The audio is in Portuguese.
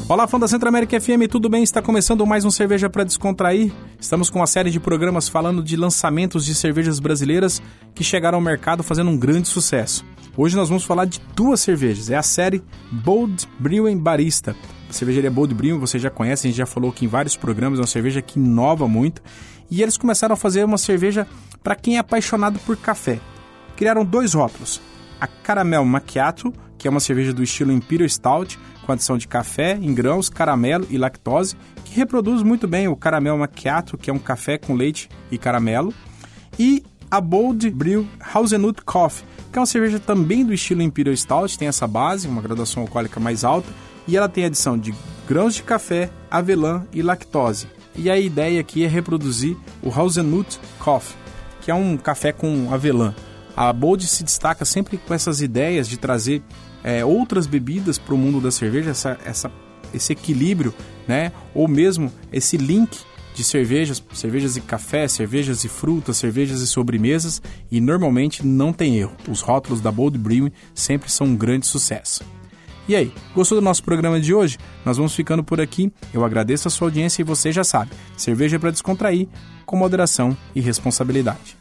Olá, fã da Centro-América FM, tudo bem? Está começando mais um Cerveja para Descontrair. Estamos com uma série de programas falando de lançamentos de cervejas brasileiras que chegaram ao mercado fazendo um grande sucesso. Hoje nós vamos falar de duas cervejas, é a série Bold Brewing Barista. A cervejaria Bold Brewing, você já conhece, a gente já falou aqui em vários programas, é uma cerveja que inova muito. E eles começaram a fazer uma cerveja para quem é apaixonado por café. Criaram dois rótulos, a Caramel Macchiato, que é uma cerveja do estilo Imperial Stout, com adição de café em grãos, caramelo e lactose, que reproduz muito bem o Caramel Macchiato, que é um café com leite e caramelo, e a Bold Brew Hazelnut Coffee, que é uma cerveja também do estilo Imperial Stout, tem essa base, uma graduação alcoólica mais alta, e ela tem adição de grãos de café, avelã e lactose. E a ideia aqui é reproduzir o Hazelnut Coffee, que é um café com avelã. A Bold se destaca sempre com essas ideias de trazer outras bebidas para o mundo da cerveja, esse equilíbrio, né? Ou mesmo esse link de cervejas e café, cervejas e frutas, cervejas e sobremesas, e normalmente não tem erro. Os rótulos da Bold Brewing sempre são um grande sucesso. E aí, gostou do nosso programa de hoje? Nós vamos ficando por aqui. Eu agradeço a sua audiência e você já sabe, cerveja para descontrair, com moderação e responsabilidade.